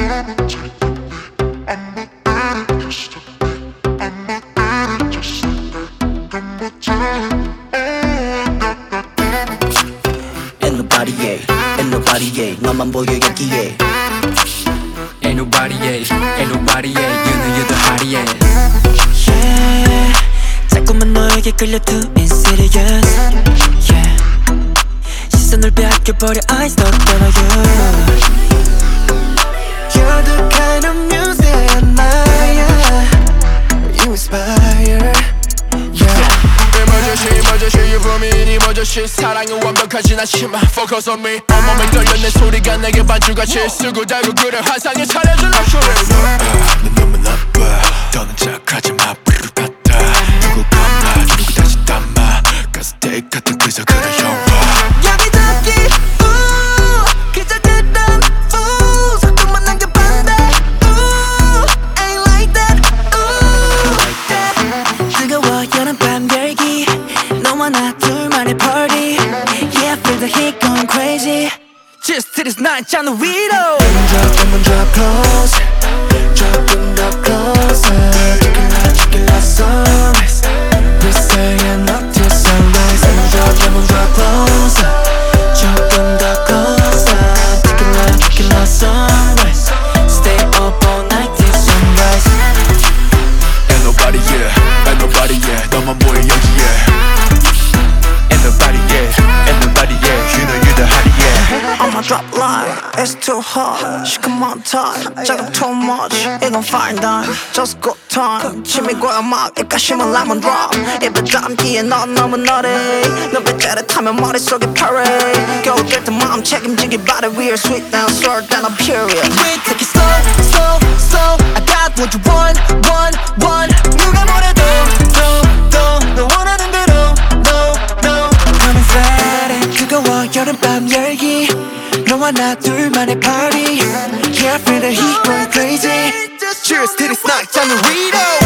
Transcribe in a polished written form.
Ain't nobody, yeah, ain't nobody, yeah, 너만 보여 여기에. Ain't nobody, yeah, ain't nobody, yeah, you know you're the hottie, yeah. Yeah, 자꾸만 너에게 끌려 too insidious. Yeah, 시선을 빼앗겨버려 eyes 너 떠나요. You're the kind of music I admire. You inspire. Emergency, you put me in emergency. 사랑은 완벽하진 않지만 focus on me. 온몸에 떨려 내 소리가 내게 반주같이 쓰고 달고 그래 환상에 차려준 luxury. 넌 너무 나빠 더는 착하지 마 불을 탔다 두고 감아 누구 다시 담아 가스 테이크 같은 그저 그런 영화 여기저기 기적이던 속도만 남겨봤네 ain't like that 뜨거워 여름밤 열기 너와 나 둘만의 party Yeah I feel the heat going crazy Cheers to this night on the window drop close 조금 더 closer Tequila sunrise We saying up till sunrise drop closer 조금 더 closer Tequila sunrise Stay up all night till sunrise Ain't nobody yeah, ain't nobody yeah 너만 보여 여기에 Ain't nobody yeah, ain't nobody yeah You know you're the hottie yeah I'ma drop line, it's too hot 시커먼 time, 자극 too much 이건 fine dine, just good time 침이 고여 막 입가심은 lemon drop 입에 담기에 넌 너무 너래 눈빛 짜릿하면 머릿속에 parade 겨우 뜰때 마음 책임지기 바래 We are sweet and sour than a period We take it slow, slow, slow I got what you want, want, want 누가 뭐래도, 너 원하는 대로 No, no I'm excited 뜨거워 여름밤 열기 너와 나 둘만의 party Yeah I feel the heat going crazy Cheers to this night on the Rito